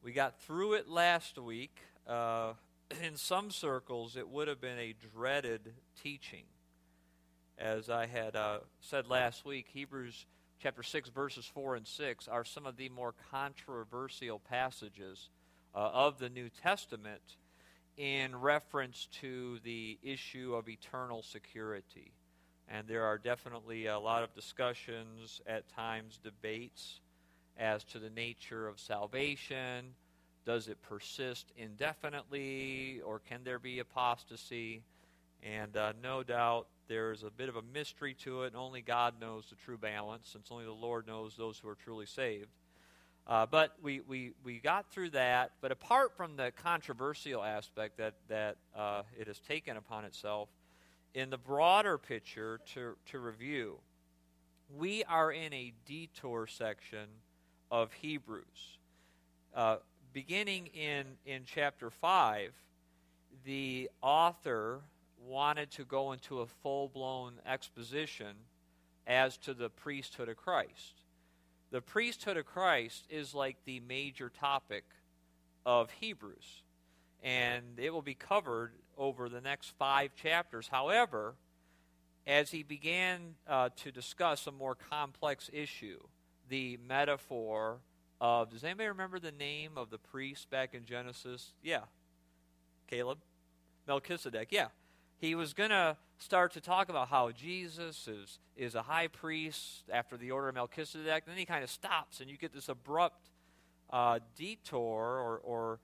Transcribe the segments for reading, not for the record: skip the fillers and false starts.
We got through it last week. In some circles, it would have been a dreaded teaching. As I had said last week, Hebrews chapter 6, verses 4 and 6 are some of the more controversial passages of the New Testament in reference to the issue of eternal security. And there are definitely a lot of discussions, at times debates, as to the nature of salvation. Does it persist indefinitely, or can there be apostasy? And no doubt there's a bit of a mystery to it, and only God knows the true balance, since only the Lord knows those who are truly saved. But we got through that. But apart from the controversial aspect that it has taken upon itself, in the broader picture to review, we are in a detour section of Hebrews. Beginning in chapter 5, the author wanted to go into a full-blown exposition as to the priesthood of Christ. The priesthood of Christ is like the major topic of Hebrews, and it will be covered over the next 5 chapters. However, as he began to discuss a more complex issue, the metaphor of, does anybody remember the name of the priest back in Genesis? Yeah. Caleb? Melchizedek, yeah. He was going to start to talk about how Jesus is a high priest after the order of Melchizedek. Then he kind of stops, and you get this abrupt detour or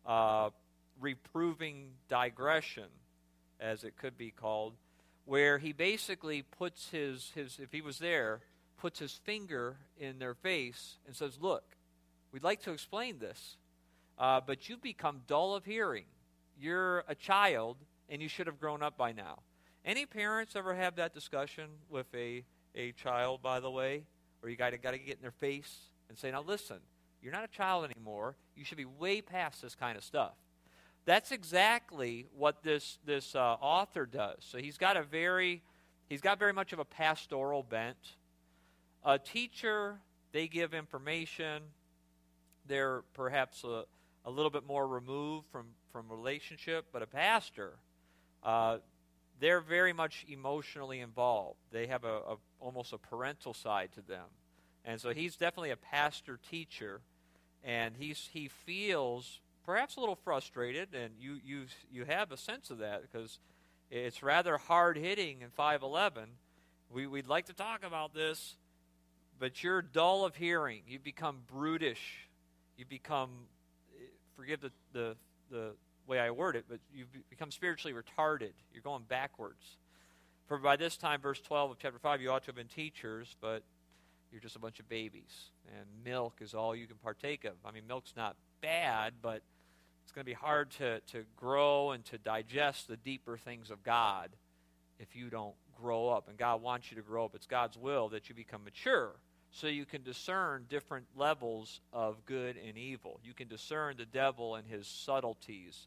reproving digression, as it could be called, where he basically puts his if he was there, puts his finger in their face and says, look, we'd like to explain this, but you've become dull of hearing. You're a child, and you should have grown up by now. Any parents ever have that discussion with a child, by the way, where you got to get in their face and say, now listen, you're not a child anymore. You should be way past this kind of stuff. That's exactly what this author does. So he's got very much of a pastoral bent. A teacher, they give information. They're perhaps a little bit more removed from relationship, but a pastor, they're very much emotionally involved. They have almost a parental side to them. And so he's definitely a pastor-teacher, and he feels perhaps a little frustrated, and you have a sense of that because it's rather hard-hitting in 5:11. We'd like to talk about this, but you're dull of hearing. You become brutish. You become, forgive the way I word it, but you become spiritually retarded. You're going backwards. For by this time, verse 12 of chapter 5, you ought to have been teachers, but you're just a bunch of babies. And milk is all you can partake of. I mean, milk's not bad, but it's going to be hard to grow and to digest the deeper things of God if you don't grow up. And God wants you to grow up. It's God's will that you become mature so you can discern different levels of good and evil. You can discern the devil and his subtleties,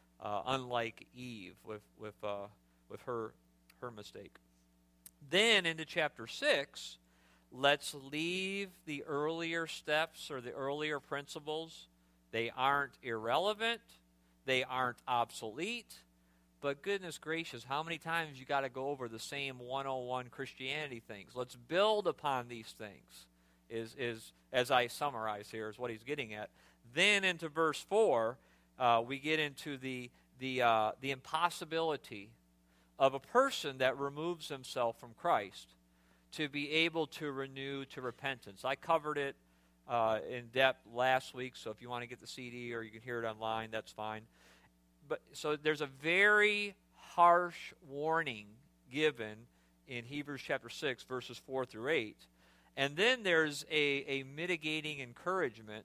unlike Eve with her mistake. Then into chapter 6, let's leave the earlier steps or the earlier principles. They aren't irrelevant. They aren't obsolete. But goodness gracious, how many times you got to go over the same 101 Christianity things? Let's build upon these things, is as I summarize here, is what he's getting at. Then into verse 4, we get into the impossibility of a person that removes himself from Christ to be able to renew to repentance. I covered it in depth last week, so if you want to get the CD or you can hear it online, that's fine. But so there's a very harsh warning given in Hebrews chapter 6, verses 4 through 8. And then there's a mitigating encouragement,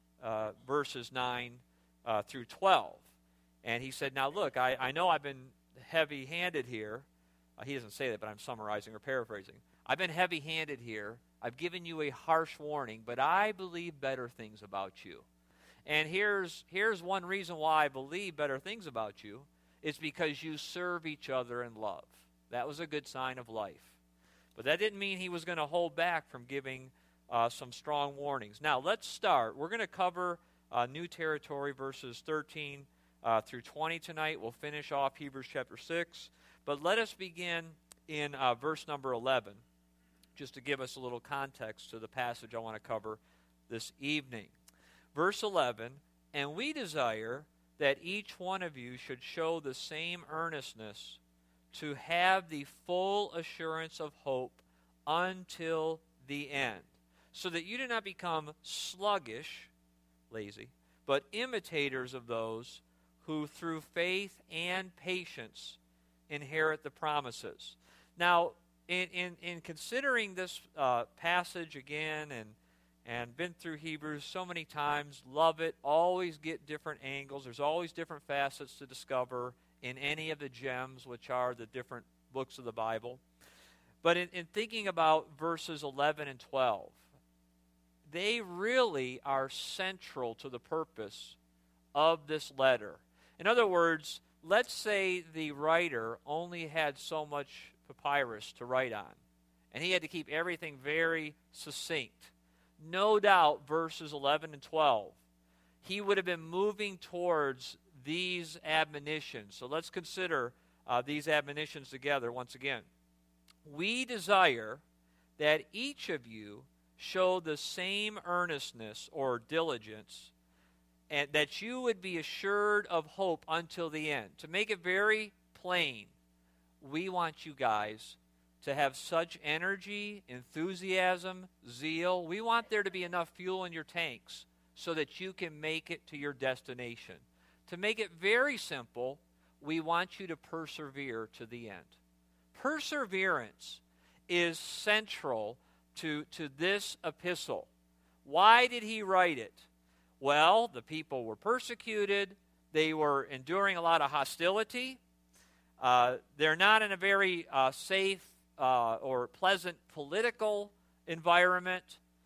verses 9 through 12. And he said, now look, I know I've been heavy-handed here. He doesn't say that, but I'm summarizing or paraphrasing. I've been heavy-handed here. I've given you a harsh warning, but I believe better things about you. And here's one reason why I believe better things about you. It's because you serve each other in love. That was a good sign of life. But that didn't mean he was going to hold back from giving some strong warnings. Now, let's start. We're going to cover new territory, verses 13 through 20 tonight. We'll finish off Hebrews chapter 6. But let us begin in verse number 11, just to give us a little context to the passage I want to cover this evening. Verse 11, and we desire that each one of you should show the same earnestness to have the full assurance of hope until the end, so that you do not become sluggish, lazy, but imitators of those who through faith and patience inherit the promises. Now, in considering this passage again and been through Hebrews so many times, love it, always get different angles. There's always different facets to discover in any of the gems, which are the different books of the Bible. But in thinking about verses 11 and 12, they really are central to the purpose of this letter. In other words, let's say the writer only had so much papyrus to write on, and he had to keep everything very succinct. No doubt, verses 11 and 12, he would have been moving towards these admonitions. So let's consider these admonitions together once again. We desire that each of you show the same earnestness or diligence, and that you would be assured of hope until the end. To make it very plain, we want you guys to have such energy, enthusiasm, zeal. We want there to be enough fuel in your tanks so that you can make it to your destination. To make it very simple, we want you to persevere to the end. Perseverance is central to this epistle. Why did he write it? Well, the people were persecuted. They were enduring a lot of hostility. They're not in a very safe or pleasant political environment,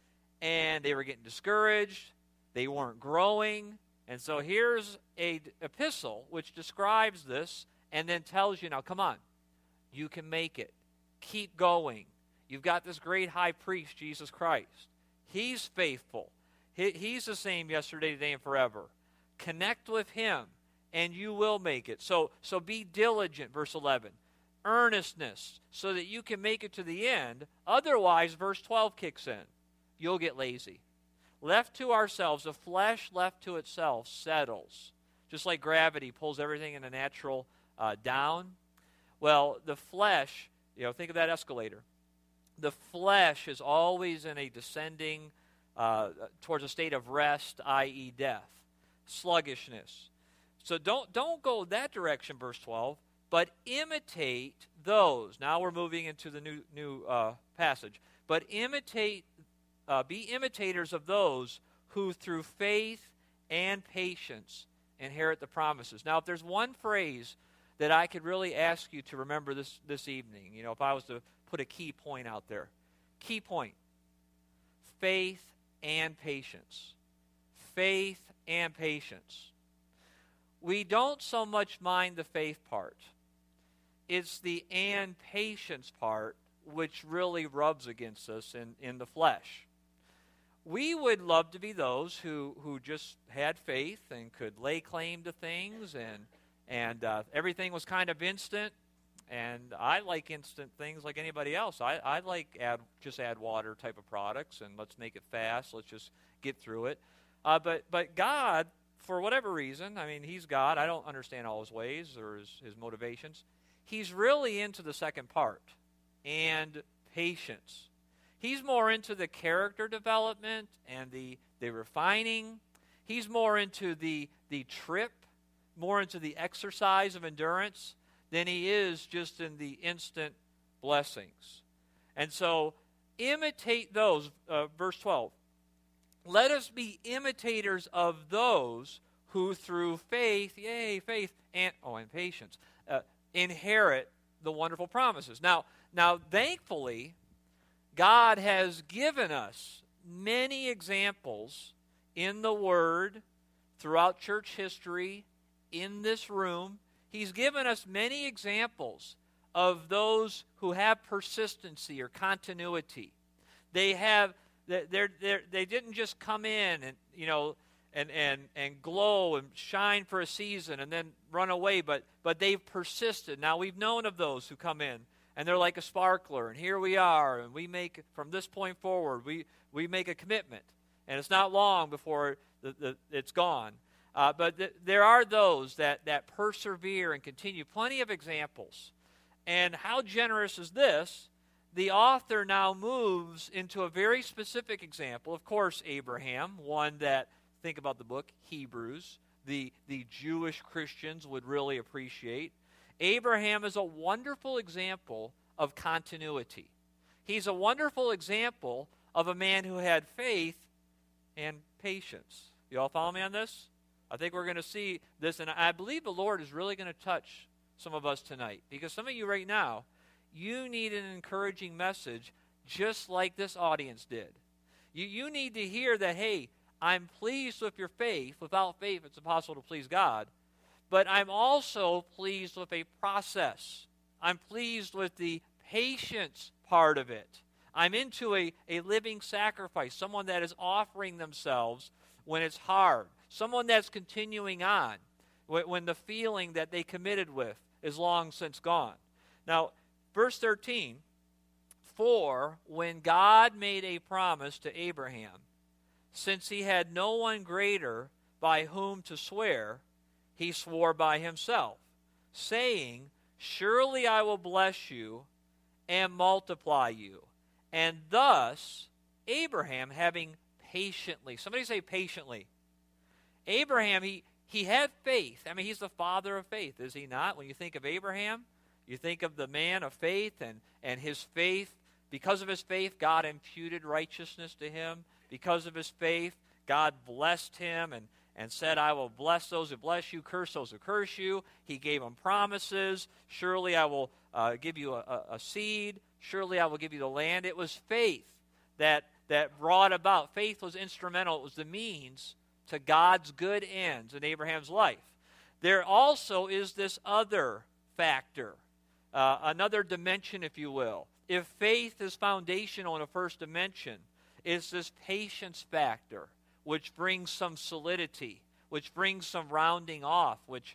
and they were getting discouraged. They weren't growing. And so here's an epistle which describes this and then tells you, now come on, you can make it. Keep going. You've got this great high priest, Jesus Christ. He's faithful. He's the same yesterday, today, and forever. Connect with him, and you will make it. So be diligent, verse 11. Earnestness, so that you can make it to the end. Otherwise, verse 12 kicks in. You'll get lazy. Left to ourselves, the flesh left to itself settles. Just like gravity pulls everything in a natural down. Well, the flesh, think of that escalator. The flesh is always in a descending towards a state of rest, i.e. death, sluggishness. So don't go that direction, verse 12, but imitate those. Now we're moving into the new passage. But be imitators of those who through faith and patience inherit the promises. Now, if there's one phrase that I could really ask you to remember this evening, if I was to put a key point out there. Key point. Faith and patience. Faith and patience. We don't so much mind the faith part. It's the and patience part which really rubs against us in the flesh. We would love to be those who just had faith and could lay claim to things and everything was kind of instant. And I like instant things like anybody else. I like just add water type of products, and let's make it fast. Let's just get through it. But God, for whatever reason, He's God. I don't understand all His ways or His motivations. He's really into the second part, and patience. He's more into the character development and the refining. He's more into the trip, more into the exercise of endurance than he is just in the instant blessings. And so, imitate those, verse 12. Let us be imitators of those who through faith, and patience, inherit the wonderful promises. Now, thankfully, God has given us many examples in the Word, throughout church history, in this room. He's given us many examples of those who have persistency or continuity. They didn't just come in and and glow and shine for a season and then run away, but they've persisted. Now, we've known of those who come in, and they're like a sparkler, and here we are, and we make, from this point forward, we make a commitment, and it's not long before it's gone. But there are those that persevere and continue. Plenty of examples. And how generous is this? The author now moves into a very specific example. Of course, Abraham, one that, think about the book, Hebrews, the Jewish Christians would really appreciate. Abraham is a wonderful example of continuity. He's a wonderful example of a man who had faith and patience. You all follow me on this? I think we're going to see this, and I believe the Lord is really going to touch some of us tonight, because some of you right now, you need an encouraging message just like this audience did. You need to hear that, hey, I'm pleased with your faith. Without faith, it's impossible to please God. But I'm also pleased with a process. I'm pleased with the patience part of it. I'm into a living sacrifice, someone that is offering themselves when it's hard, someone that's continuing on when the feeling that they committed with is long since gone. Now, verse 13, for when God made a promise to Abraham, since he had no one greater by whom to swear, he swore by himself, saying, surely I will bless you and multiply you. And thus, Abraham, having patiently, somebody say patiently. Abraham, he had faith. I mean, he's the father of faith, is he not? When you think of Abraham, you think of the man of faith, and his faith, because of his faith, God imputed righteousness to him. Because of his faith, God blessed him and said, I will bless those who bless you, curse those who curse you. He gave him promises. Surely I will give you a seed. Surely I will give you the land. It was faith that brought about. Faith was instrumental. It was the means to God's good ends in Abraham's life. There also is this other factor, another dimension, if you will. If faith is foundational in the first dimension, it's this patience factor, which brings some solidity, which brings some rounding off, which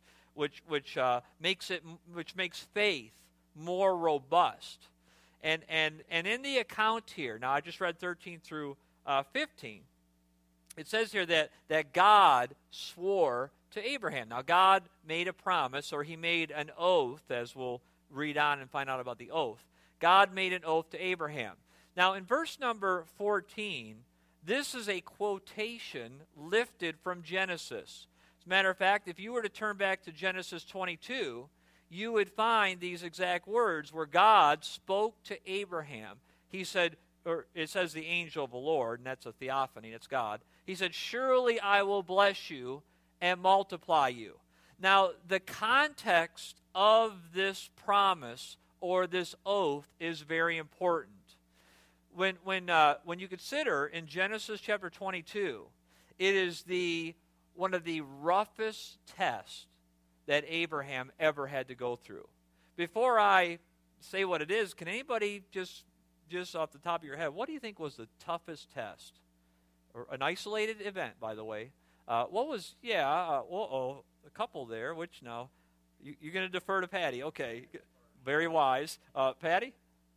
makes faith more robust. And in the account here, now I just read 13 through 15, it says here that God swore to Abraham. Now, God made a promise, or he made an oath, as we'll read on and find out about the oath. God made an oath to Abraham. Now, in verse number 14, this is a quotation lifted from Genesis. As a matter of fact, if you were to turn back to Genesis 22, you would find these exact words where God spoke to Abraham. He said, or it says the angel of the Lord, and that's a theophany, it's God. He said, surely I will bless you and multiply you. Now, the context of this promise or this oath is very important. When you consider in Genesis chapter 22, it is one of the roughest tests that Abraham ever had to go through. Before I say what it is, can anybody just off the top of your head, what do you think was the toughest test? Or an isolated event, by the way. What was, a couple there, which no. You're going to defer to Patty. Okay, very wise. Patty?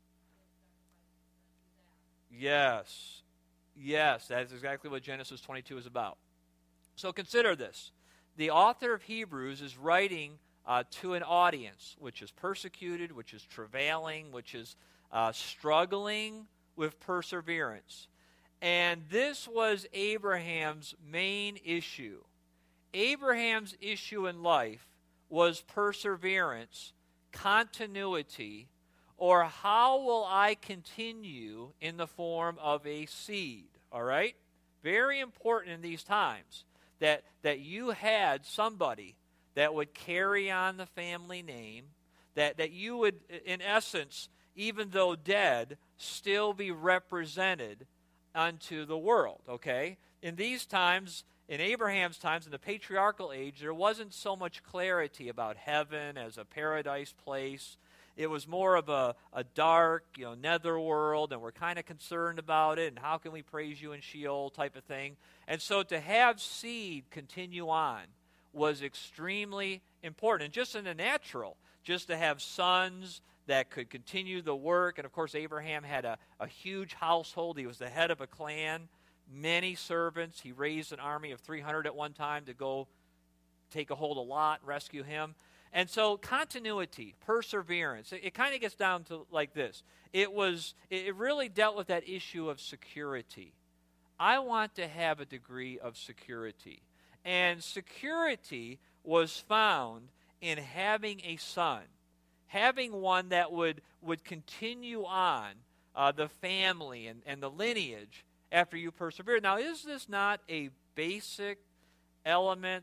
Yes, that is exactly what Genesis 22 is about. So consider this. The author of Hebrews is writing to an audience which is persecuted, which is travailing, which is struggling with perseverance. And this was Abraham's main issue. Abraham's issue in life was perseverance, continuity, or how will I continue in the form of a seed? All right? Very important in these times that you had somebody that would carry on the family name, that you would, in essence, even though dead, still be represented unto the world, okay? In these times, in Abraham's times, in the patriarchal age, there wasn't so much clarity about heaven as a paradise place. it was more of a dark, netherworld, and we're kind of concerned about it, and how can we praise you in Sheol type of thing. And so to have seed continue on was extremely important. And just in the natural, just to have sons that could continue the work. And of course, Abraham had a huge household. He was the head of a clan, many servants. He raised an army of 300 at one time to go take a hold of Lot, rescue him. And so continuity, perseverance, it kind of gets down to like this. It really dealt with that issue of security. I want to have a degree of security. And security was found in having a son, having one that would continue on the family and the lineage after you persevere. Now, is this not a basic element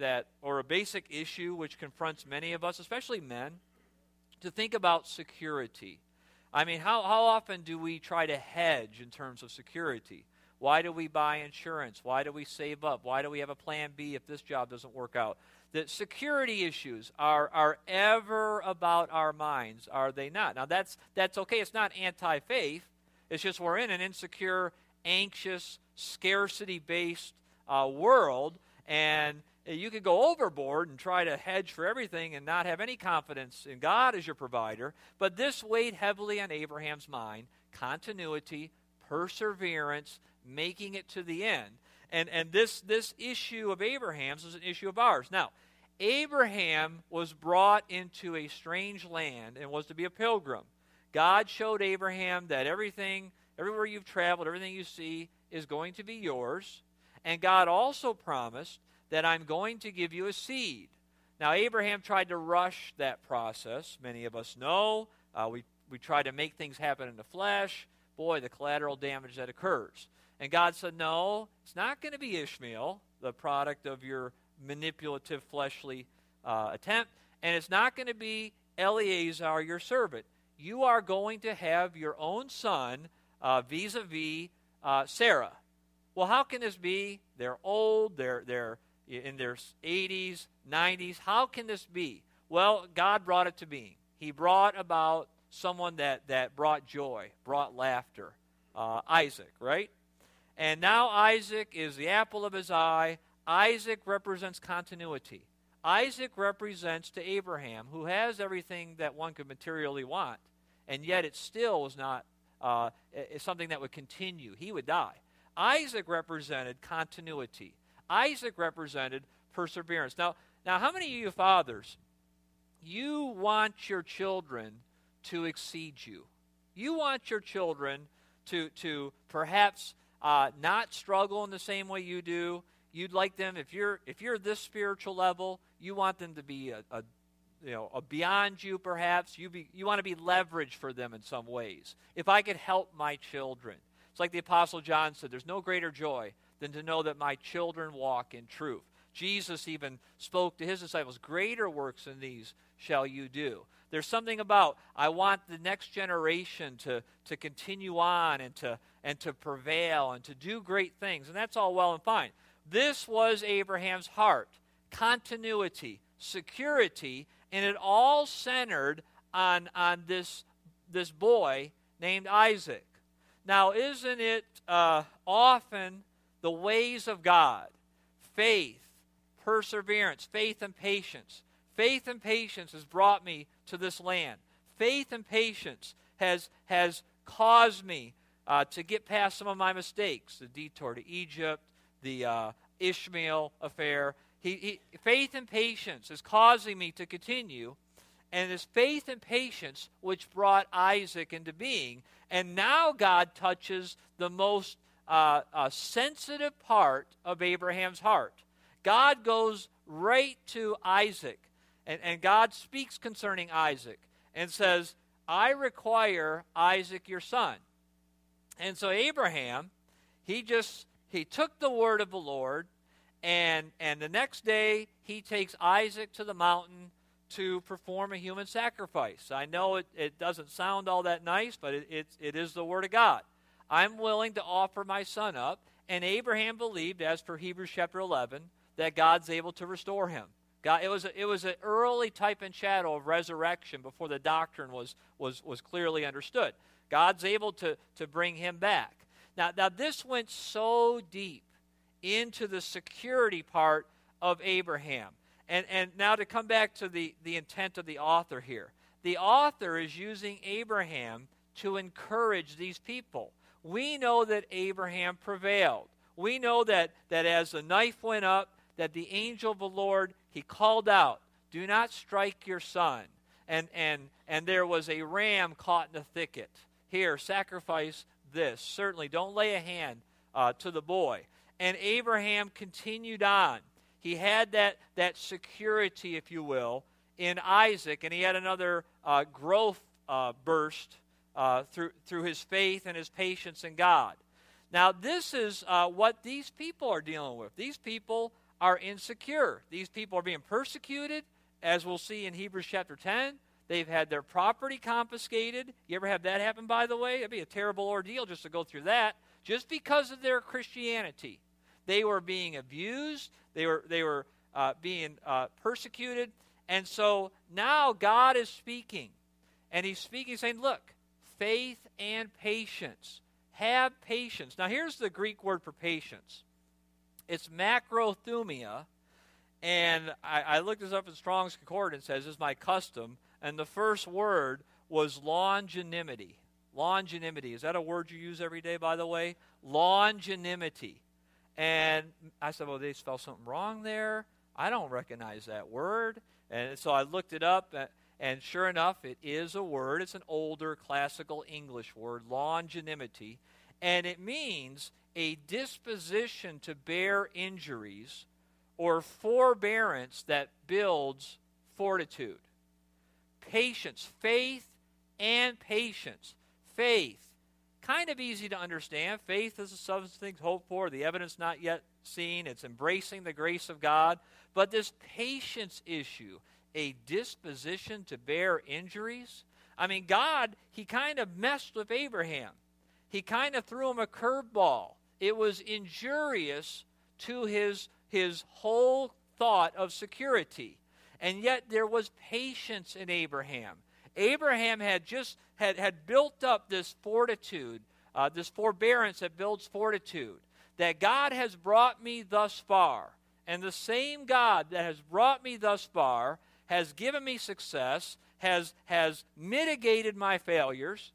or a basic issue which confronts many of us, especially men, to think about security? I mean, how often do we try to hedge in terms of security? Why do we buy insurance? Why do we save up? Why do we have a plan B if this job doesn't work out? The security issues are ever about our minds, are they not? Now, that's okay. It's not anti-faith. It's just we're in an insecure, anxious, scarcity-based world, and you could go overboard and try to hedge for everything and not have any confidence in God as your provider. But this weighed heavily on Abraham's mind: continuity, perseverance, making it to the end. And this issue of Abraham's is an issue of ours. Now, Abraham was brought into a strange land and was to be a pilgrim. God showed Abraham that everywhere you've traveled, everything you see is going to be yours. And God also promised that I'm going to give you a seed. Now, Abraham tried to rush that process. Many of us know. We try to make things happen in the flesh. Boy, the collateral damage that occurs. And God said, no, it's not going to be Ishmael, the product of your manipulative fleshly attempt. And it's not going to be Eleazar, your servant. You are going to have your own son vis-a-vis Sarah. Well, how can this be? They're old. They're in their 80s, 90s. How can this be? Well, God brought it to being. He brought about someone that brought joy, brought laughter. Isaac, right? And now Isaac is the apple of his eye. Isaac represents continuity. Isaac represents to Abraham, who has everything that one could materially want, and yet it still was not something that would continue. He would die. Isaac represented continuity. Isaac represented perseverance. Now, how many of you fathers, you want your children to exceed you? You want your children to perhaps not struggle in the same way you do. You'd like them, if you're this spiritual level, you want them to be a beyond you perhaps. You want to be leverage for them in some ways. If I could help my children. It's like the Apostle John said, there's no greater joy than to know that my children walk in truth. Jesus even spoke to his disciples, greater works than these shall you do. There's something about, I want the next generation to continue on and to prevail and to do great things. And that's all well and fine. This was Abraham's heart. Continuity, security, and it all centered on this boy named Isaac. Now, isn't it often the ways of God, faith, perseverance, faith and patience. Faith and patience has brought me to this land. Faith and patience has caused me to get past some of my mistakes, the detour to Egypt, the Ishmael affair. Faith and patience is causing me to continue, and it's faith and patience which brought Isaac into being. And now God touches the most sensitive part of Abraham's heart. God goes right to Isaac, and God speaks concerning Isaac and says, I require Isaac your son. And so Abraham, he took the word of the Lord, and the next day he takes Isaac to the mountain to perform a human sacrifice. I know it doesn't sound all that nice, but it is the word of God. I'm willing to offer my son up. And Abraham believed, as per Hebrews chapter 11, that God's able to restore him. God, it was an early type and shadow of resurrection before the doctrine was clearly understood. God's able to bring him back. Now this went so deep into the security part of Abraham. And now to come back to the intent of the author here. The author is using Abraham to encourage these people. We know that Abraham prevailed. We know that as the knife went up, that the angel of the Lord, he called out, "Do not strike your son." And there was a ram caught in the thicket. Here, sacrifice this. Certainly, don't lay a hand to the boy. And Abraham continued on. He had that security, if you will, in Isaac, and he had another growth burst through his faith and his patience in God. Now, this is what these people are dealing with. These people are insecure. These people are being persecuted, as we'll see in Hebrews chapter 10. They've had their property confiscated. You ever have that happen, by the way? It'd be a terrible ordeal just to go through that, just because of their Christianity. They were being abused. They were being persecuted. And so now God is speaking. And he's speaking, saying, look, faith and patience. Have patience. Now here's the Greek word for patience. It's macrothumia. And I looked this up in Strong's Concordance. It says, this is my custom. And the first word was longanimity. Longanimity. Is that a word you use every day, by the way? Longanimity. And I said, well, they spell something wrong there. I don't recognize that word. And so I looked it up, and sure enough, it is a word. It's an older classical English word, longanimity. And it means a disposition to bear injuries or forbearance that builds fortitude. Patience, faith and patience. Faith, kind of easy to understand. Faith is the substance of things hoped for, the evidence not yet seen. It's embracing the grace of God. But this patience issue, a disposition to bear injuries. I mean, God, he kind of messed with Abraham. He kind of threw him a curveball. It was injurious to his whole thought of security. And yet there was patience in Abraham. Abraham had built up this fortitude, this forbearance that builds fortitude, that God has brought me thus far. And the same God that has brought me thus far has given me success, has mitigated my failures.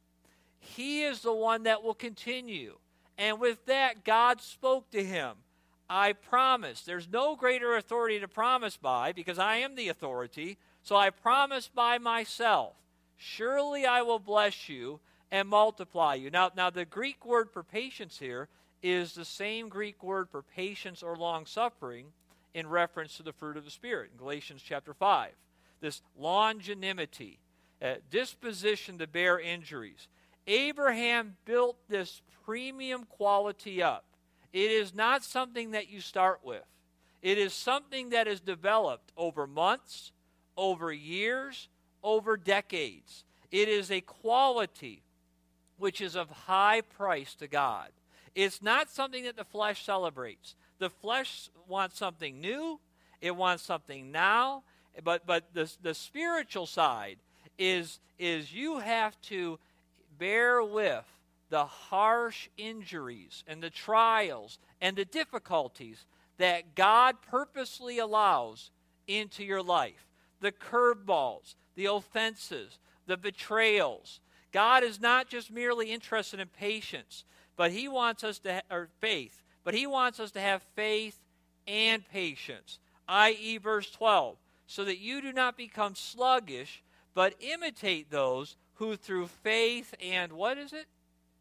He is the one that will continue. And with that, God spoke to him. I promise. There's no greater authority to promise by, because I am the authority. So I promise by myself. Surely I will bless you and multiply you. Now the Greek word for patience here is the same Greek word for patience or long-suffering in reference to the fruit of the Spirit in Galatians chapter 5. This longanimity, disposition to bear injuries. Abraham built this premium quality up. It is not something that you start with. It is something that is developed over months, over years, over decades. It is a quality which is of high price to God. It's not something that the flesh celebrates. The flesh wants something new. It wants something now. But the spiritual side is you have to bear with the harsh injuries and the trials and the difficulties that God purposely allows into your life. The curveballs, the offenses, the betrayals. God is not just merely interested in patience, but he wants us to faith. But he wants us to have faith and patience, i.e. verse 12, so that you do not become sluggish, but imitate those who through faith and, what is it?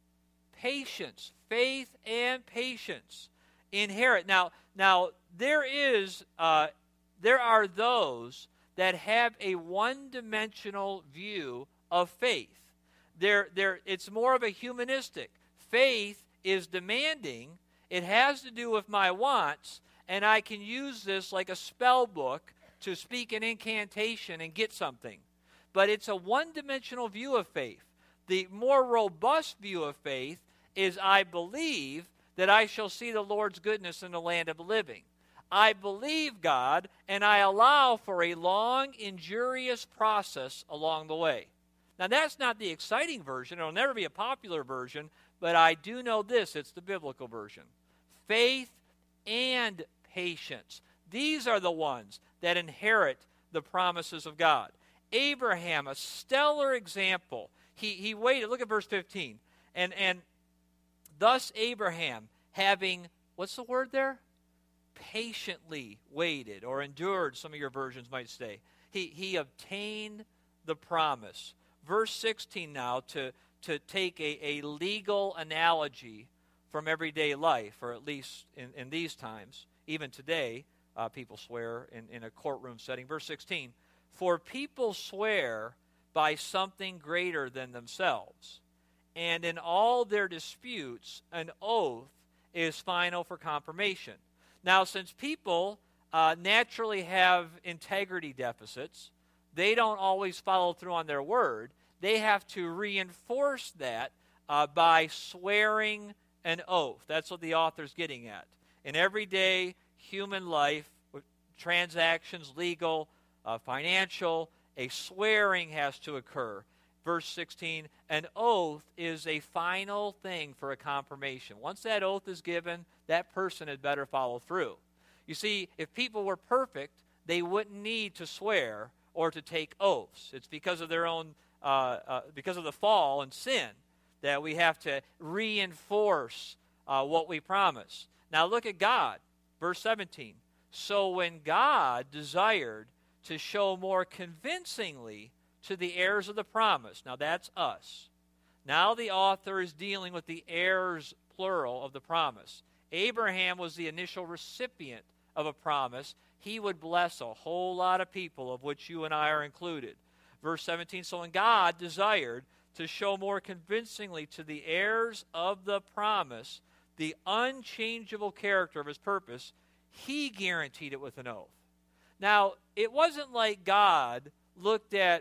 Patience. Faith and patience inherit. Now there are those that have a one-dimensional view of faith. It's more of a humanistic. Faith is demanding. It has to do with my wants, and I can use this like a spell book to speak an incantation and get something. But it's a one-dimensional view of faith. The more robust view of faith is I believe that I shall see the Lord's goodness in the land of the living. I believe God, and I allow for a long, injurious process along the way. Now, that's not the exciting version. It'll never be a popular version, but I do know this. It's the biblical version. Faith and patience. These are the ones that inherit the promises of God. Abraham, a stellar example. He waited. Look at verse 15. And thus Abraham, having, what's the word there? Patiently waited or endured, some of your versions might say. He obtained the promise. Verse 16 now, to take a legal analogy from everyday life, or at least in these times, even today, people swear in a courtroom setting. Verse 16, for people swear by something greater than themselves, and in all their disputes, an oath is final for confirmation. Now, since people naturally have integrity deficits, they don't always follow through on their word. They have to reinforce that by swearing an oath. That's what the author's getting at. In everyday human life, transactions, legal, financial, a swearing has to occur. Verse 16, an oath is a final thing for a confirmation. Once that oath is given, that person had better follow through. You see, if people were perfect, they wouldn't need to swear or to take oaths. It's because of their own, because of the fall and sin that we have to reinforce what we promise. Now look at God, verse 17. So when God desired to show more convincingly to the heirs of the promise. Now that's us. Now the author is dealing with the heirs, plural, of the promise. Abraham was the initial recipient of a promise. He would bless a whole lot of people, of which you and I are included. Verse 17, so when God desired to show more convincingly to the heirs of the promise the unchangeable character of his purpose, he guaranteed it with an oath. Now, it wasn't like God looked at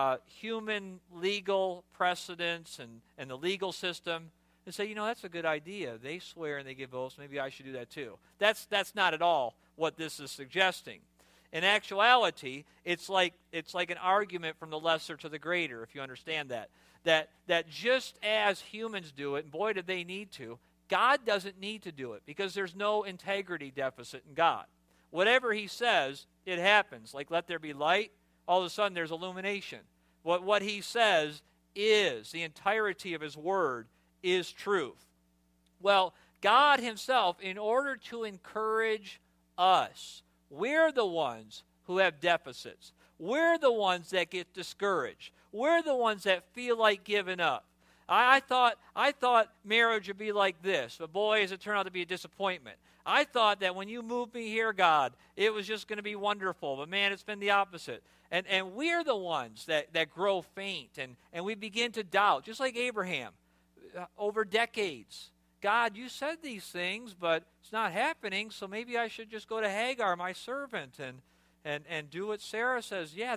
human legal precedents and the legal system and say, that's a good idea. They swear and they give oaths. Maybe I should do that too. That's not at all what this is suggesting. In actuality, it's like an argument from the lesser to the greater, if you understand that. That just as humans do it, and boy, did they need to, God doesn't need to do it because there's no integrity deficit in God. Whatever he says, it happens. Like, let there be light. All of a sudden, there's illumination. What he says is, the entirety of his word is truth. Well, God himself, in order to encourage us, we're the ones who have deficits. We're the ones that get discouraged. We're the ones that feel like giving up. I thought marriage would be like this, but boy, as it turned out to be a disappointment. I thought that when you moved me here, God, it was just going to be wonderful, but man, it's been the opposite. And we're the ones that grow faint, and we begin to doubt, just like Abraham, over decades. God, you said these things, but it's not happening, so maybe I should just go to Hagar, my servant, and do what Sarah says. Yeah,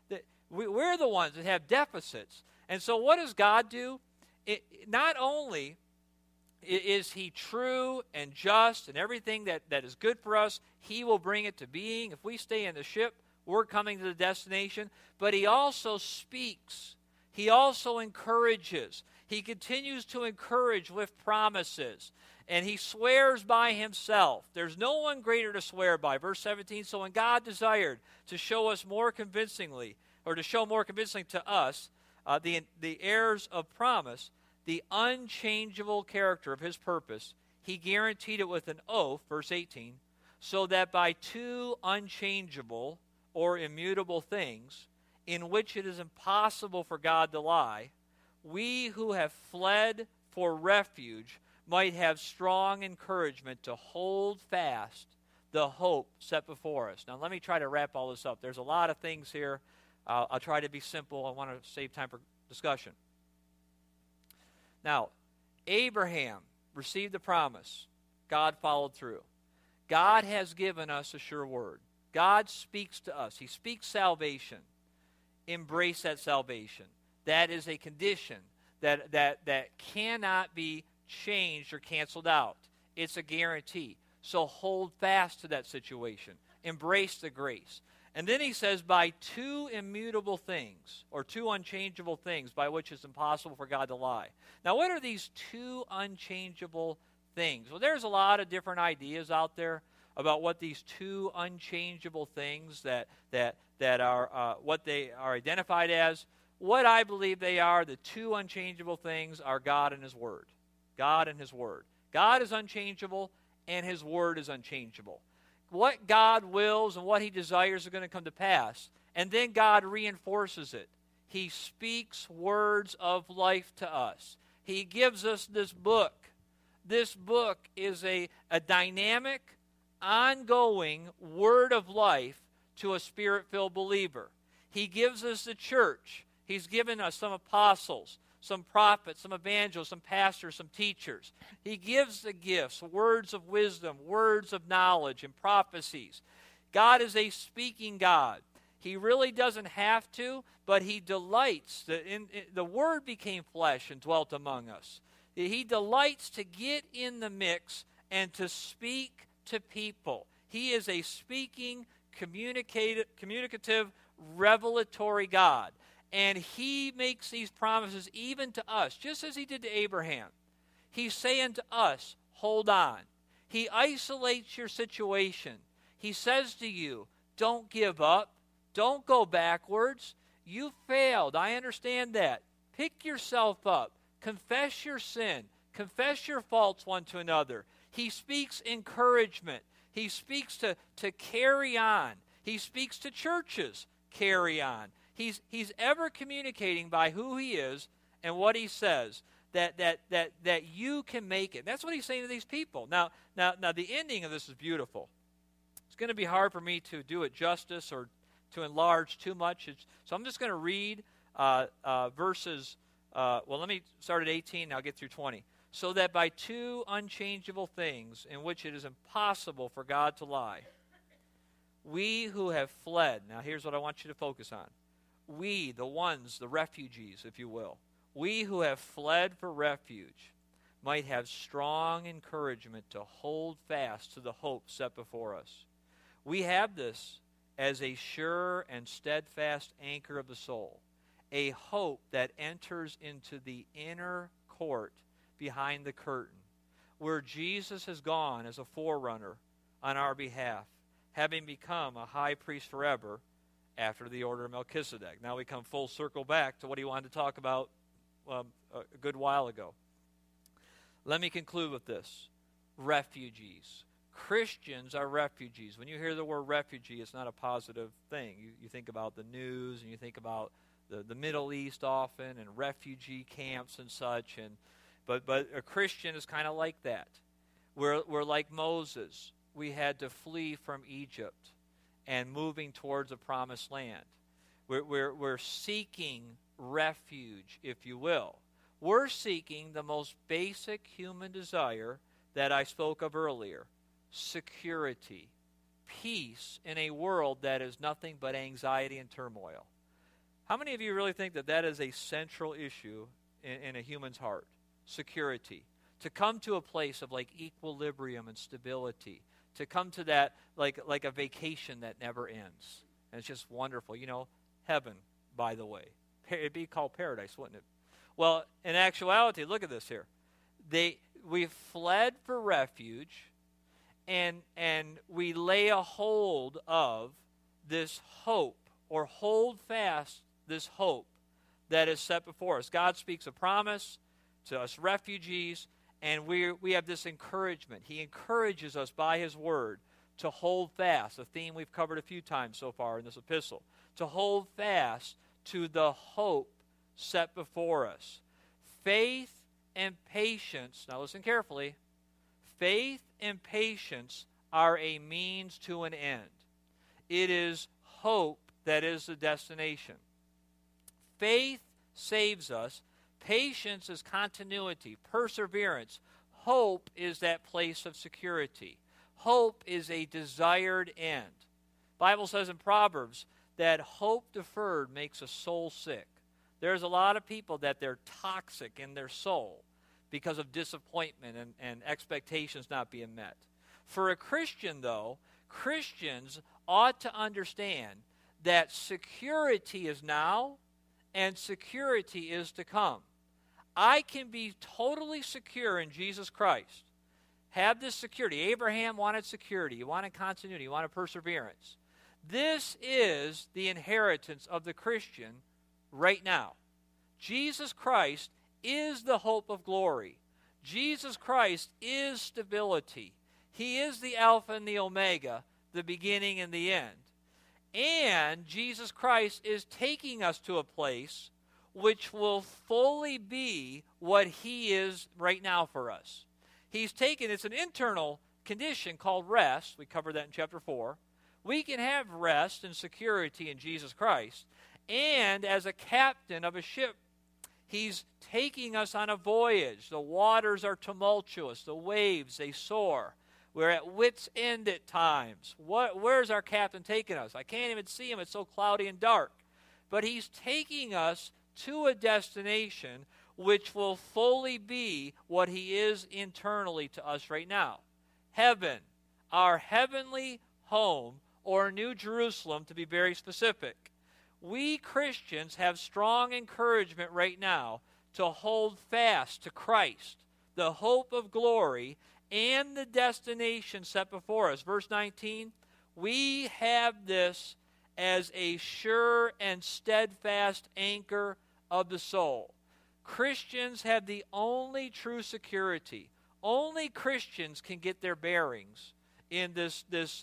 we're the ones that have deficits. And so what does God do? Not only is he true and just and everything that is good for us, he will bring it to being. If we stay in the ship, we're coming to the destination. But he also speaks. He also encourages. He continues to encourage with promises. And he swears by himself. There's no one greater to swear by. Verse 17, so when God desired to show us more convincingly, or to show more convincingly to us, the heirs of promise, the unchangeable character of his purpose, he guaranteed it with an oath, verse 18, so that by two unchangeable or immutable things, in which it is impossible for God to lie, we who have fled for refuge might have strong encouragement to hold fast the hope set before us. Now let me try to wrap all this up. There's a lot of things here. I'll try to be simple. I want to save time for discussion. Now, Abraham received the promise. God followed through. God has given us a sure word. God speaks to us. He speaks salvation. Embrace that salvation. That is a condition that cannot be changed or canceled out. It's a guarantee. So hold fast to that situation. Embrace the grace. And then he says, by two immutable things, or two unchangeable things, by which it's impossible for God to lie. Now, what are these two unchangeable things? Well, there's a lot of different ideas out there about what these two unchangeable things that are what they are identified as. What I believe they are, the two unchangeable things, are God and His Word. God and His Word. God is unchangeable, and His Word is unchangeable. What God wills and what He desires are going to come to pass. And then God reinforces it. He speaks words of life to us. He gives us this book. This book is a dynamic, ongoing word of life to a Spirit-filled believer. He gives us the church. He's given us some apostles, some prophets, some evangelists, some pastors, some teachers. He gives the gifts, words of wisdom, words of knowledge, and prophecies. God is a speaking God. He really doesn't have to, but He delights. The Word became flesh and dwelt among us. He delights to get in the mix and to speak to people. He is a speaking, communicative, revelatory God. And He makes these promises even to us, just as He did to Abraham. He's saying to us, hold on. He isolates your situation. He says to you, don't give up. Don't go backwards. You failed. I understand that. Pick yourself up. Confess your sin. Confess your faults one to another. He speaks encouragement. He speaks to carry on. He speaks to churches, carry on. He's ever communicating by who He is and what He says that you can make it. That's what He's saying to these people. Now, the ending of this is beautiful. It's going to be hard for me to do it justice or to enlarge too much. So I'm just going to read verses. Let me start at 18 and I'll get through 20. So that by two unchangeable things in which it is impossible for God to lie, we who have fled. Now here's what I want you to focus on. We, the ones, the refugees, if you will, we who have fled for refuge might have strong encouragement to hold fast to the hope set before us. We have this as a sure and steadfast anchor of the soul, a hope that enters into the inner court behind the curtain, where Jesus has gone as a forerunner on our behalf, having become a high priest forever, after the order of Melchizedek. Now we come full circle back to what he wanted to talk about a good while ago. Let me conclude with this. Refugees. Christians are refugees. When you hear the word refugee, it's not a positive thing. You think about the news, and you think about the Middle East often, and refugee camps and such. But a Christian is kind of like that. We're like Moses. We had to flee from Egypt and moving towards a promised land. We're seeking refuge, if you will. We're seeking the most basic human desire that I spoke of earlier, security, peace in a world that is nothing but anxiety and turmoil. How many of you really think that is a central issue in a human's heart? Security. To come to a place of like equilibrium and stability. To come to that like a vacation that never ends. And it's just wonderful. You know, heaven, by the way. It'd be called paradise, wouldn't it? Well, in actuality, look at this here. We fled for refuge, and we lay a hold of this hope, or hold fast this hope that is set before us. God speaks a promise to us refugees, and we have this encouragement. He encourages us by His word to hold fast, a theme we've covered a few times so far in this epistle, to hold fast to the hope set before us. Faith and patience, now listen carefully, faith and patience are a means to an end. It is hope that is the destination. Faith saves us. Patience is continuity, perseverance. Hope is that place of security. Hope is a desired end. The Bible says in Proverbs that hope deferred makes a soul sick. There's a lot of people that they're toxic in their soul because of disappointment and expectations not being met. For a Christian, though, Christians ought to understand that security is now and security is to come. I can be totally secure in Jesus Christ. Have this security. Abraham wanted security. He wanted continuity. He wanted perseverance. This is the inheritance of the Christian right now. Jesus Christ is the hope of glory. Jesus Christ is stability. He is the Alpha and the Omega, the beginning and the end. And Jesus Christ is taking us to a place which will fully be what He is right now for us. He's taken, it's an internal condition called rest. We covered that in chapter 4. We can have rest and security in Jesus Christ. And as a captain of a ship, He's taking us on a voyage. The waters are tumultuous. The waves, they soar. We're at wit's end at times. Where's our captain taking us? I can't even see him. It's so cloudy and dark. But He's taking us to a destination which will fully be what He is internally to us right now. Heaven, our heavenly home, or New Jerusalem, to be very specific. We Christians have strong encouragement right now to hold fast to Christ, the hope of glory, and the destination set before us. Verse 19, we have this as a sure and steadfast anchor of the soul. Christians have the only true security. Only Christians can get their bearings in this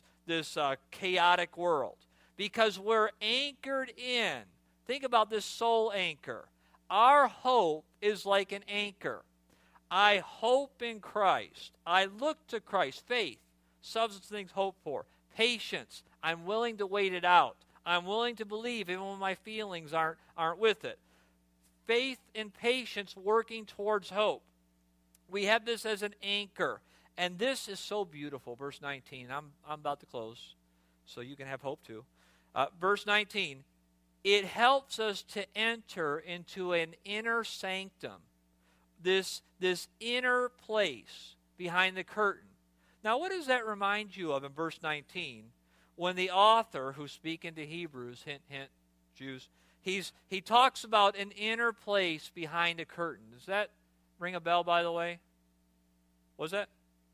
chaotic world, because we're anchored in. Think about this soul anchor. Our hope is like an anchor. I hope in Christ. I look to Christ. Faith, substance of things hoped for. Patience, I'm willing to wait it out. I'm willing to believe even when my feelings aren't with it. Faith and patience working towards hope. We have this as an anchor. And this is so beautiful. Verse 19. I'm about to close, so you can have hope too. Verse 19. It helps us to enter into an inner sanctum. This inner place behind the curtain. Now, what does that remind you of in verse 19? When the author, who's speaking to Hebrews, hint, hint, Jews, he talks about an inner place behind a curtain. Does that ring a bell, by the way? What was that?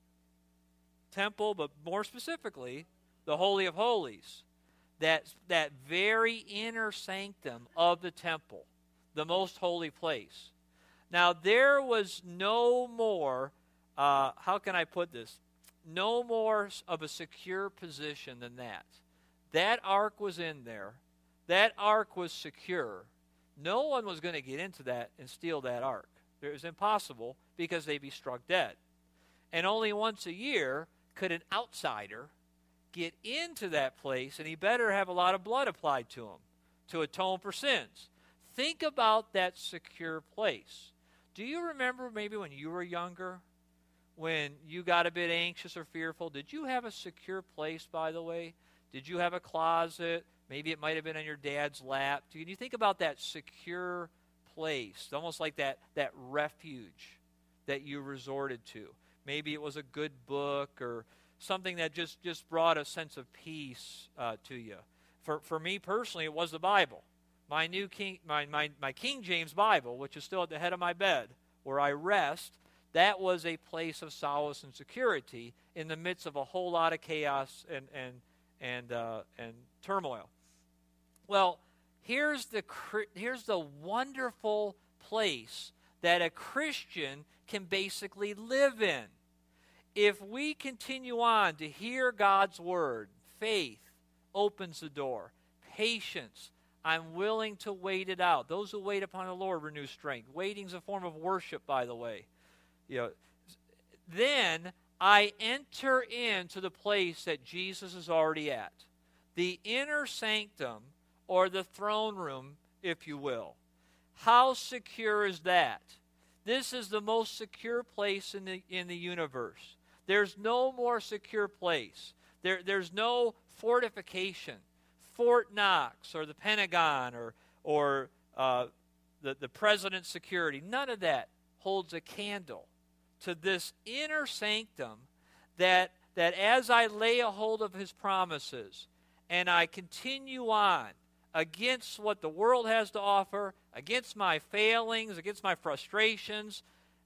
Temple, but more specifically, the Holy of Holies. That very inner sanctum of the temple, the most holy place. Now, there was no more, how can I put this? No more of a secure position than that. That ark was in there. That ark was secure. No one was going to get into that and steal that ark. It was impossible because they'd be struck dead. And only once a year could an outsider get into that place, and he better have a lot of blood applied to him to atone for sins. Think about that secure place. Do you remember maybe when you were younger, when you got a bit anxious or fearful? Did you have a secure place, by the way? Did you have a closet? Maybe it might have been on your dad's lap. Can you think about that secure place, almost like that refuge that you resorted to? Maybe it was a good book or something that just brought a sense of peace to you. For me personally, it was the Bible. My King James Bible, which is still at the head of my bed, where I rest, that was a place of solace and security in the midst of a whole lot of chaos and turmoil. Well, here's the wonderful place that a Christian can basically live in. If we continue on to hear God's word, faith opens the door. Patience, I'm willing to wait it out. Those who wait upon the Lord renew strength. Waiting is a form of worship, by the way. Then I enter into the place that Jesus is already at. The inner sanctum, or the throne room, if you will. How secure is that? This is the most secure place in the universe. There's no more secure place. There's no fortification, Fort Knox or the Pentagon or the president's security. None of that holds a candle to this inner sanctum that that as I lay a hold of his promises and I continue on against what the world has to offer, against my failings, against my frustrations,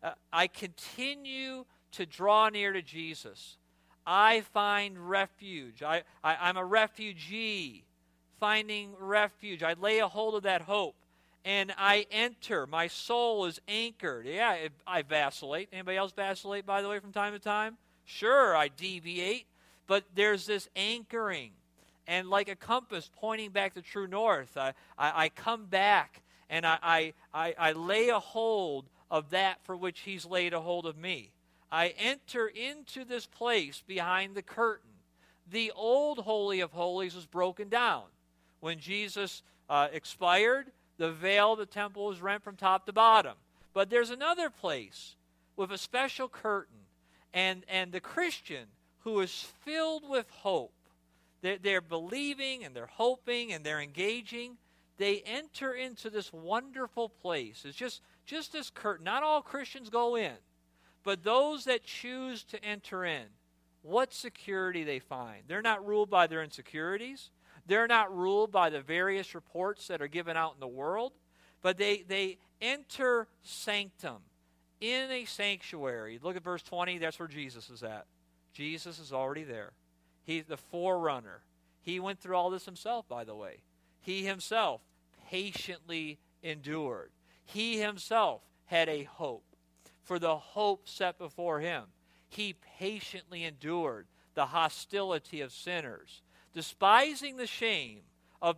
I continue to draw near to Jesus. I find refuge. I'm a refugee finding refuge. I lay a hold of that hope, and I enter. My soul is anchored. Yeah, I vacillate. Anybody else vacillate, by the way, from time to time? Sure, I deviate, but there's this anchoring. And like a compass pointing back to true north, I come back, and I lay a hold of that for which he's laid a hold of me. I enter into this place behind the curtain. The old Holy of Holies was broken down. When Jesus expired, the veil of the temple was rent from top to bottom. But there's another place with a special curtain, and the Christian who is filled with hope, they're believing and they're hoping and they're engaging, they enter into this wonderful place. It's just this curtain. Not all Christians go in, but those that choose to enter in, what security they find. They're not ruled by their insecurities. They're not ruled by the various reports that are given out in the world, but they enter sanctum, in a sanctuary. Look at verse 20. That's where Jesus is at. Jesus is already there. He's the forerunner. He went through all this himself, by the way. He himself patiently endured. He himself had a hope. For the hope set before him, he patiently endured the hostility of sinners, despising the shame of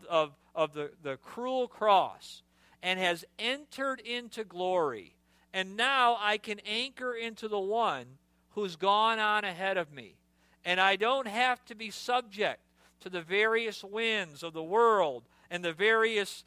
the cruel cross, and has entered into glory. And now I can anchor into the one who's gone on ahead of me. And I don't have to be subject to the various winds of the world and the various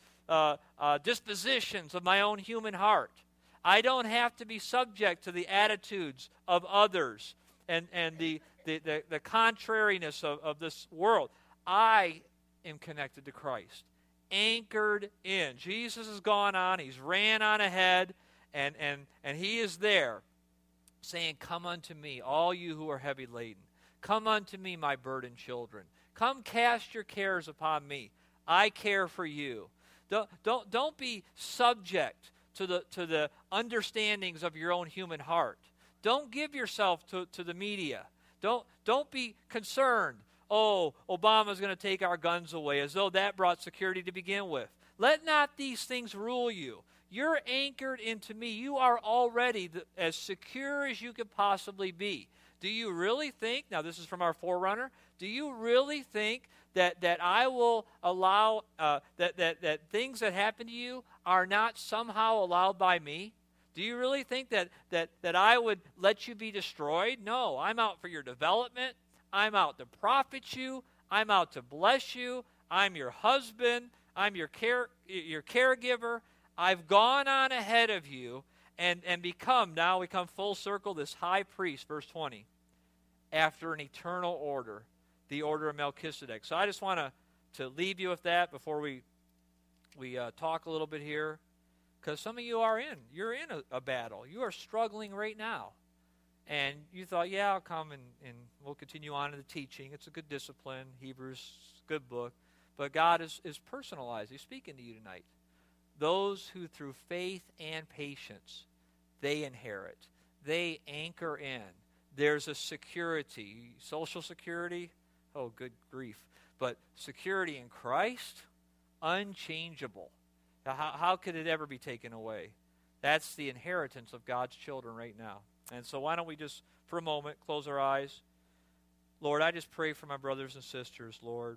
dispositions of my own human heart. I don't have to be subject to the attitudes of others and the contrariness of this world. I am connected to Christ, anchored in. Jesus has gone on. He's ran on ahead, and he is there saying, "Come unto me, all you who are heavy laden. Come unto me, my burdened children. Come cast your cares upon me. I care for you." Don't be subject to the understandings of your own human heart. Don't give yourself to the media. Don't be concerned. Oh, Obama's going to take our guns away, as though that brought security to begin with. Let not these things rule you. You're anchored into me. You are already as secure as you could possibly be. Do you really think, now this is from our forerunner, do you really think that I will allow, that things that happen to you are not somehow allowed by me? Do you really think that I would let you be destroyed? No, I'm out for your development. I'm out to profit you. I'm out to bless you. I'm your husband. I'm your caregiver. I've gone on ahead of you and now we come full circle, this high priest, verse 20, after an eternal order, the order of Melchizedek. So I just want to leave you with that before we talk a little bit here, because some of you you're in a battle. You are struggling right now. And you thought, yeah, I'll come and we'll continue on in the teaching. It's a good discipline. Hebrews, good book. But God is personalized. He's speaking to you tonight. Those who through faith and patience, they inherit. They anchor in. There's a security. Social security, oh, good grief. But security in Christ, unchangeable. How could it ever be taken away? That's the inheritance of God's children right now. And so why don't we just, for a moment, close our eyes. Lord, I just pray for my brothers and sisters, Lord.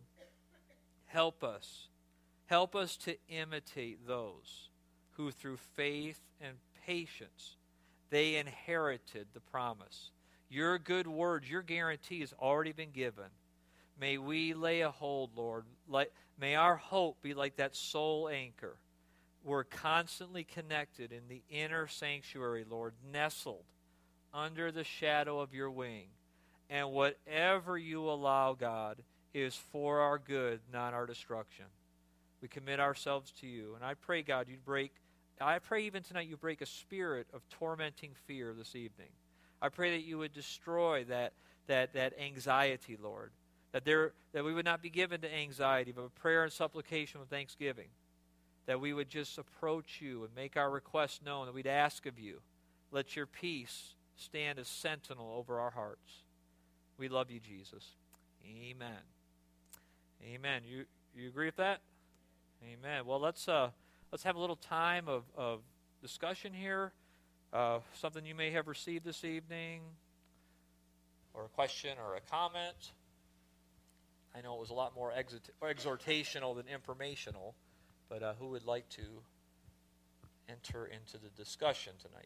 Help us. Help us to imitate those who through faith and patience, they inherited the promise. Your good words, your guarantee has already been given. May we lay a hold, Lord. May our hope be like that soul anchor. We're constantly connected in the inner sanctuary, Lord, nestled under the shadow of your wing. And whatever you allow, God, is for our good, not our destruction. We commit ourselves to you. And I pray, God, I pray even tonight you break a spirit of tormenting fear this evening. I pray that you would destroy that anxiety, Lord. That we would not be given to anxiety, but prayer and supplication with thanksgiving. That we would just approach you and make our requests known, that we'd ask of you. Let your peace stand as sentinel over our hearts. We love you, Jesus. Amen. Amen. You agree with that? Amen. Well, let's have a little time of discussion here. Something you may have received this evening, or a question or a comment. I know it was a lot more exhortational than informational, but who would like to enter into the discussion tonight?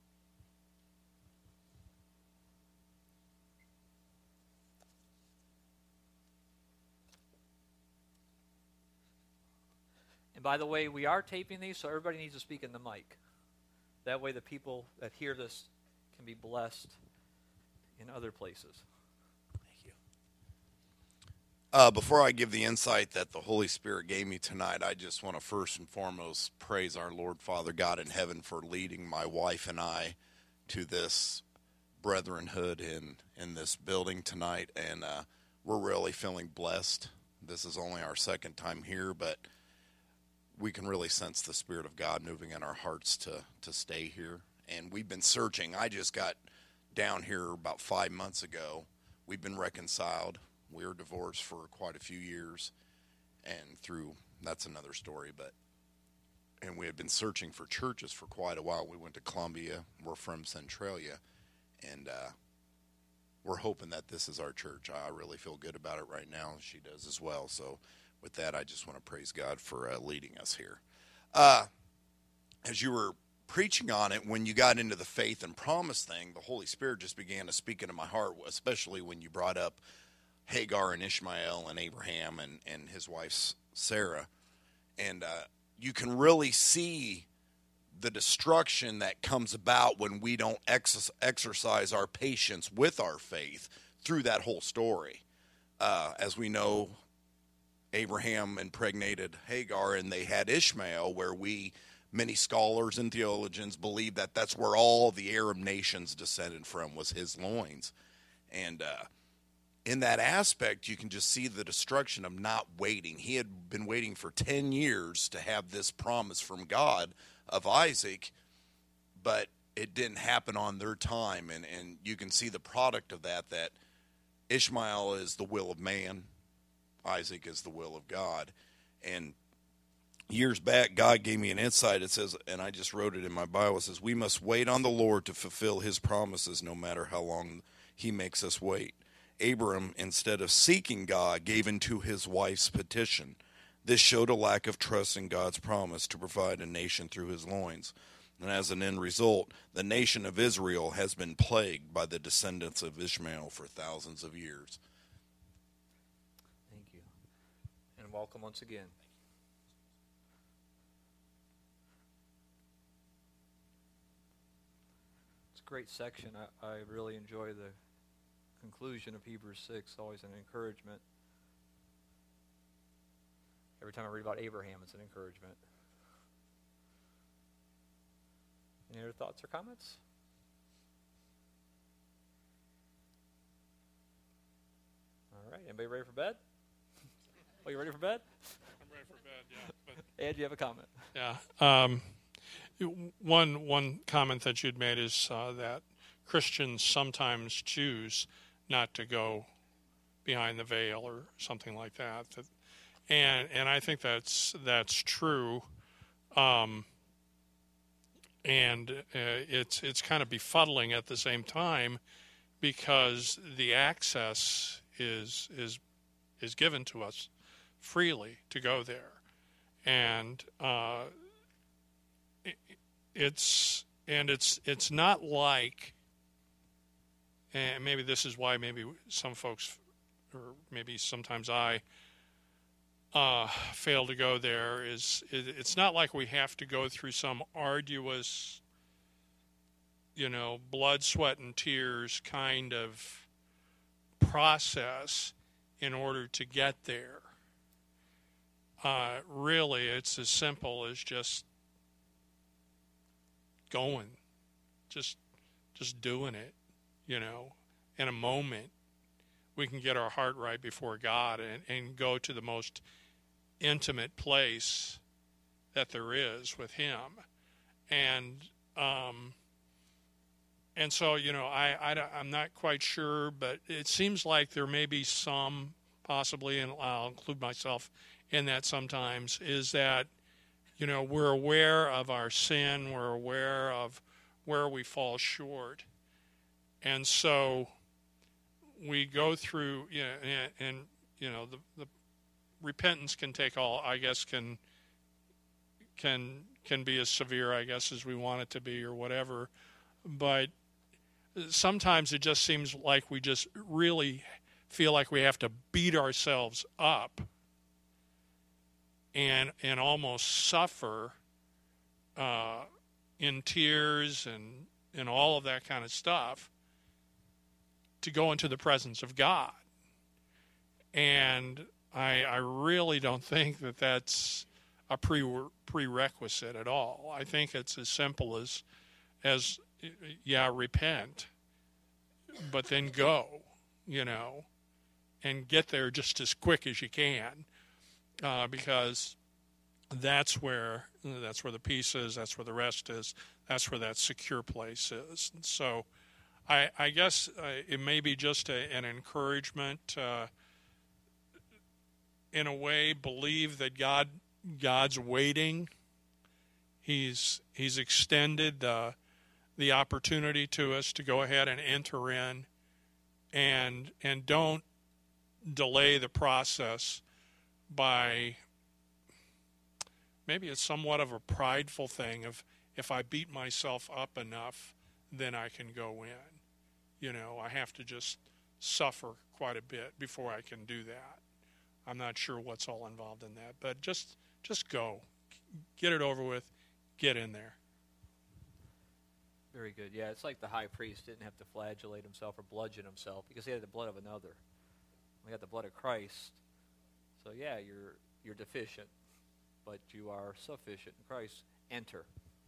And by the way, we are taping these, so everybody needs to speak in the mic. That way the people that hear this can be blessed in other places. Thank you. Before I give the insight that the Holy Spirit gave me tonight, I just want to first and foremost praise our Lord Father God in heaven for leading my wife and I to this brethrenhood in this building tonight, and we're really feeling blessed. This is only our second time here, but we can really sense the Spirit of God moving in our hearts to stay here. And we've been searching. I just got down here about 5 months ago. We've been reconciled. We were divorced for quite a few years, and that's another story, and we had been searching for churches for quite a while. We went to Columbia. We're from Centralia, and we're hoping that this is our church. I really feel good about it right now. She does as well. So with that, I just want to praise God for leading us here. As you were preaching on it, when you got into the faith and promise thing, the Holy Spirit just began to speak into my heart, especially when you brought up Hagar and Ishmael and Abraham and his wife Sarah. And you can really see the destruction that comes about when we don't exercise our patience with our faith through that whole story. As we know, Abraham impregnated Hagar, and they had Ishmael, where many scholars and theologians believe that that's where all the Arab nations descended from, was his loins. And in that aspect, you can just see the destruction of not waiting. He had been waiting for 10 years to have this promise from God of Isaac, but it didn't happen on their time. And you can see the product of that Ishmael is the will of man, Isaac is the will of God. And years back, God gave me an insight. It says, and I just wrote it in my Bible, it says, we must wait on the Lord to fulfill his promises no matter how long he makes us wait. Abram, instead of seeking God, gave into his wife's petition. This showed a lack of trust in God's promise to provide a nation through his loins. And as an end result, the nation of Israel has been plagued by the descendants of Ishmael for thousands of years. Thank you. And welcome once again. It's a great section. I really enjoy the conclusion of Hebrews 6, always an encouragement. Every time I read about Abraham, it's an encouragement. Any other thoughts or comments? All right, anybody ready for bed? Oh, you ready for bed? I'm ready for bed, yeah. But, Ed, you have a comment? Yeah. One comment that you'd made is that Christians sometimes choose not to go behind the veil or something like that. And I think that's true. And it's kind of befuddling at the same time, because the access is given to us freely to go there, and it's not like, and maybe this is why maybe some folks, or maybe sometimes I fail to go there, it's not like we have to go through some arduous, blood, sweat, and tears kind of process in order to get there. Really, it's as simple as just going, just doing it, in a moment, we can get our heart right before God and go to the most intimate place that there is with Him. And so, I'm not quite sure, but it seems like there may be some, possibly, and I'll include myself in that sometimes, is that, we're aware of our sin, we're aware of where we fall short. And so we go through, the repentance can take all, I guess, can be as severe, I guess, as we want it to be or whatever. But sometimes it just seems like we just really feel like we have to beat ourselves up and almost suffer in tears and all of that kind of stuff to go into the presence of God. And I really don't think that that's a prerequisite at all. I think it's as simple as repent, but then go, and get there just as quick as you can, because that's where the peace is, that's where the rest is, that's where that secure place is. And so I guess it may be just an encouragement, in a way. Believe that God's waiting. He's extended the opportunity to us to go ahead and enter in, and don't delay the process by, maybe it's somewhat of a prideful thing of, if I beat myself up enough, then I can go in. I have to just suffer quite a bit before I can do that. I'm not sure what's all involved in that, but just go. Get it over with. Get in there. Very good. Yeah, it's like the high priest didn't have to flagellate himself or bludgeon himself because he had the blood of another. We got the blood of Christ. So yeah, you're deficient, but you are sufficient in Christ. Enter.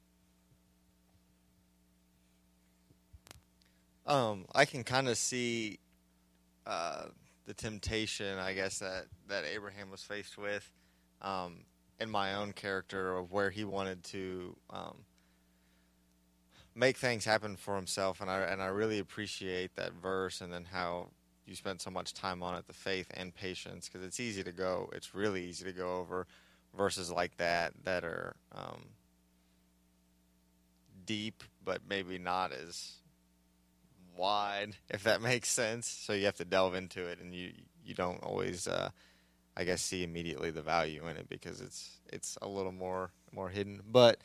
I can kind of see the temptation, I guess, that Abraham was faced with in my own character, of where he wanted to make things happen for himself, and I really appreciate that verse, and then how you spent so much time on it, the faith and patience, because it's really easy to go over verses like that are deep, but maybe not as wide, if that makes sense. So you have to delve into it, and you don't always, I guess, see immediately the value in it, because it's a little more hidden. But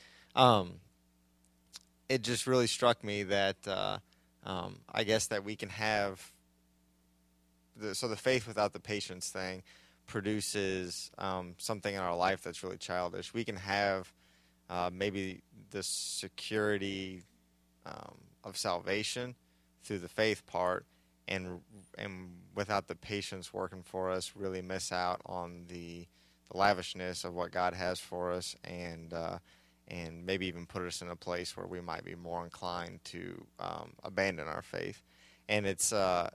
it just really struck me that I guess that we can have the faith without the patience thing produces something in our life that's really childish. We can have maybe the security of salvation through the faith part, and without the patience working for us, really miss out on the lavishness of what God has for us, and maybe even put us in a place where we might be more inclined to abandon our faith. And it's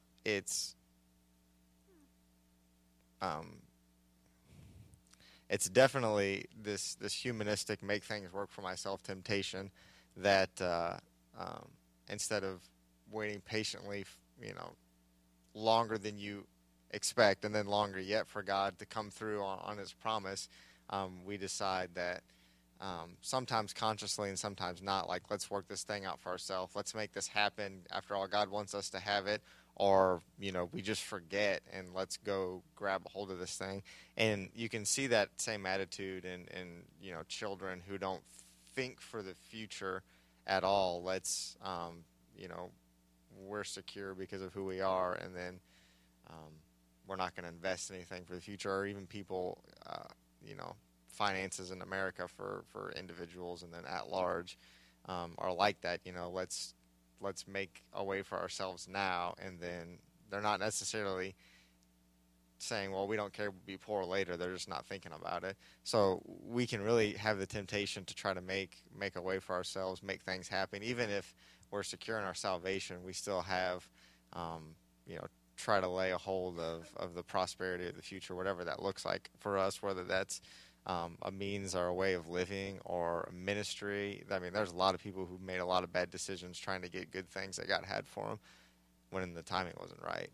definitely this humanistic make things work for myself temptation that instead of waiting patiently, longer than you expect, and then longer yet for God to come through on His promise, we decide that sometimes consciously and sometimes not, like, let's work this thing out for ourselves. Let's make this happen. After all, God wants us to have it. Or, we just forget and let's go grab a hold of this thing. And you can see that same attitude in children who don't think for the future at all. Let's, we're secure because of who we are, and then we're not going to invest anything for the future. Or even people, finances in America for individuals and then at large are like that. Let's make a way for ourselves now, and then they're not necessarily saying, well, we don't care, we'll be poor later. They're just not thinking about it. So we can really have the temptation to try to make a way for ourselves, make things happen. Even if we're secure in our salvation, we still have, try to lay a hold of the prosperity of the future, whatever that looks like for us, whether that's a means or a way of living or a ministry. I mean, there's a lot of people who made a lot of bad decisions trying to get good things that God had for them when the timing wasn't right.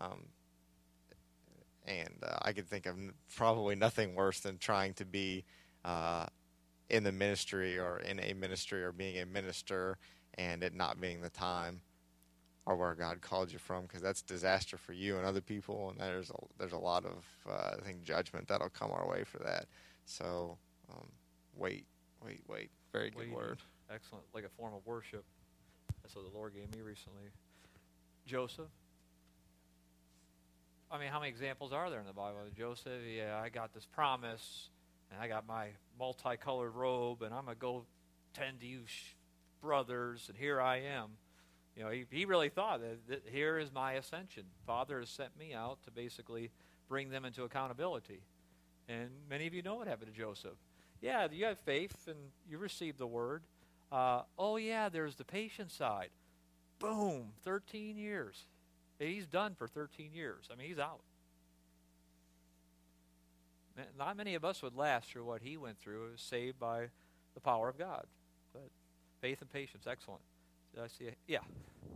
And I could think of probably nothing worse than trying to be in the ministry or in a ministry or being a minister and it not being the time or where God called you from, because that's disaster for you and other people. And there's a lot of I think judgment that'll come our way for that. So wait. Very good word. Excellent. Like a form of worship. That's what the Lord gave me recently. Joseph. I mean, how many examples are there in the Bible? Joseph, yeah, I got this promise, and I got my multicolored robe, and I'm going to go tend to you brothers, and here I am. You know, he really thought that here is my ascension. Father has sent me out to basically bring them into accountability. And many of you know what happened to Joseph. Yeah, you have faith, and you received the word. Oh, yeah, there's the patient side. Boom, 13 years. He's done for 13 years. I mean, he's out. Not many of us would last through what he went through. It was saved by the power of God. But faith and patience, excellent. Did I see it? Yeah.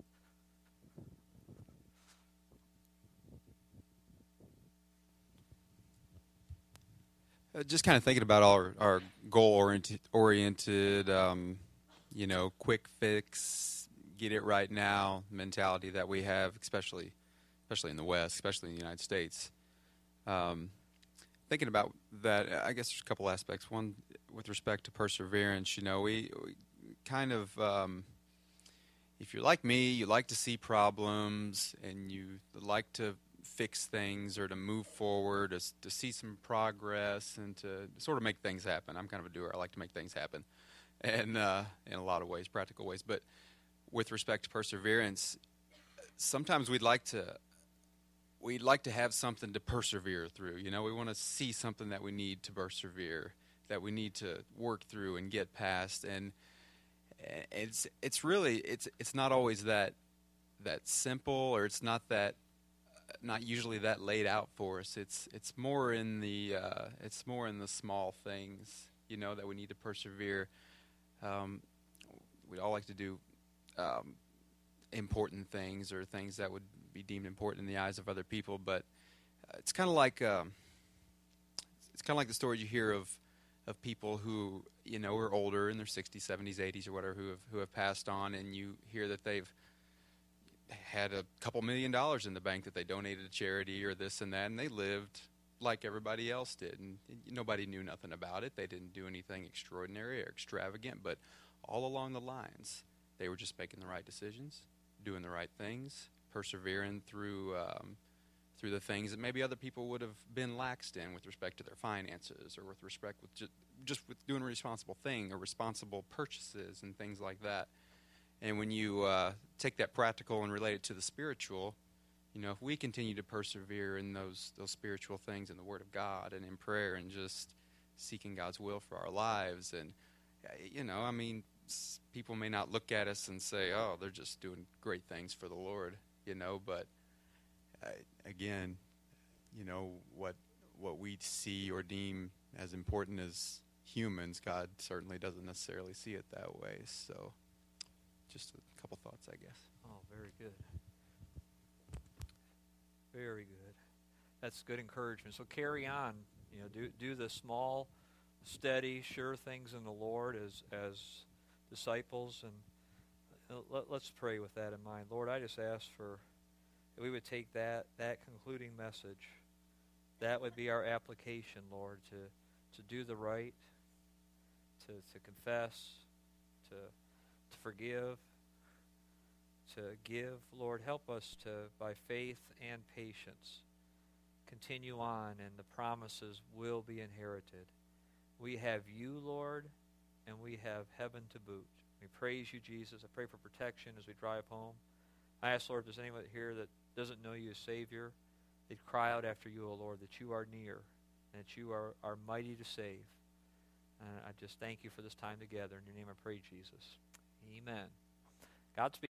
Just kind of thinking about our goal-oriented, quick fix, get it right now mentality that we have, especially in the West, especially in the United States. Thinking about that, I guess there's a couple aspects. One, with respect to perseverance, we kind of, if you're like me, you like to see problems and you like to fix things or to move forward, to see some progress and to sort of make things happen. I'm kind of a doer. I like to make things happen, and in a lot of ways, practical ways. But with respect to perseverance, sometimes we'd like to have something to persevere through. We want to see something that we need to persevere, that we need to work through and get past. And it's really not always that simple, or it's not usually that laid out for us. It's more in the small things, that we need to persevere. We all like to do important things or things that would be deemed important in the eyes of other people, but it's kind of like the story you hear of people who are older in their 60s, 70s, 80s, or whatever, who have passed on, and you hear that they've had a couple $1 million in the bank that they donated to charity or this and that, and they lived like everybody else did, and nobody knew nothing about it. They didn't do anything extraordinary or extravagant, but all along the lines, they were just making the right decisions, doing the right things, persevering through the things that maybe other people would have been laxed in with respect to their finances, or with respect with just with doing a responsible thing or responsible purchases and things like that. And when you take that practical and relate it to the spiritual, if we continue to persevere in those spiritual things in the Word of God and in prayer and just seeking God's will for our lives, and people may not look at us and say, "Oh, they're just doing great things for the Lord," but again, what we see or deem as important as humans, God certainly doesn't necessarily see it that way. So, just a couple thoughts, I guess. Oh, very good. Very good. That's good encouragement. So carry on. Do the small, steady, sure things in the Lord as disciples, and let's pray with that in mind. Lord, I just ask that we would take that concluding message. That would be our application, Lord, to do the right, to confess, to forgive, to give. Lord, help us to, by faith and patience, continue on, and the promises will be inherited. We have you, Lord, and we have heaven to boot. We praise you, Jesus. I pray for protection as we drive home. I ask, Lord, if there's anyone here that doesn't know you as Savior, they'd cry out after you, O Lord, that you are near, and that you are mighty to save. I just thank you for this time together. In your name I pray, Jesus. Amen. Godspeed.